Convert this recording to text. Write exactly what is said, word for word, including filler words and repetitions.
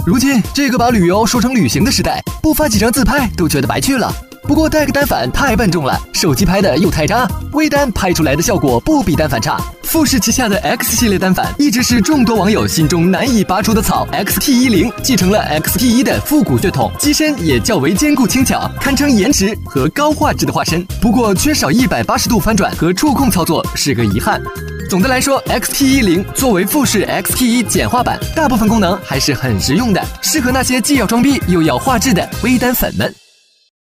如今这个把旅游说成旅行的时代，不发几张自拍都觉得白去了。不过带个单反太笨重了，手机拍的又太渣，微单拍出来的效果不比单反差。富士旗下的 X 系列单反一直是众多网友心中难以拔除的草。X T 一零 继承了 X T 一的复古血统，机身也较为坚固轻巧，堪称颜值和高画质的化身。不过缺少一百八十度翻转和触控操作是个遗憾。总的来说 ，X T 一零 作为富士 X T 一简化版，大部分功能还是很实用的，适合那些既要装逼又要画质的微单粉们。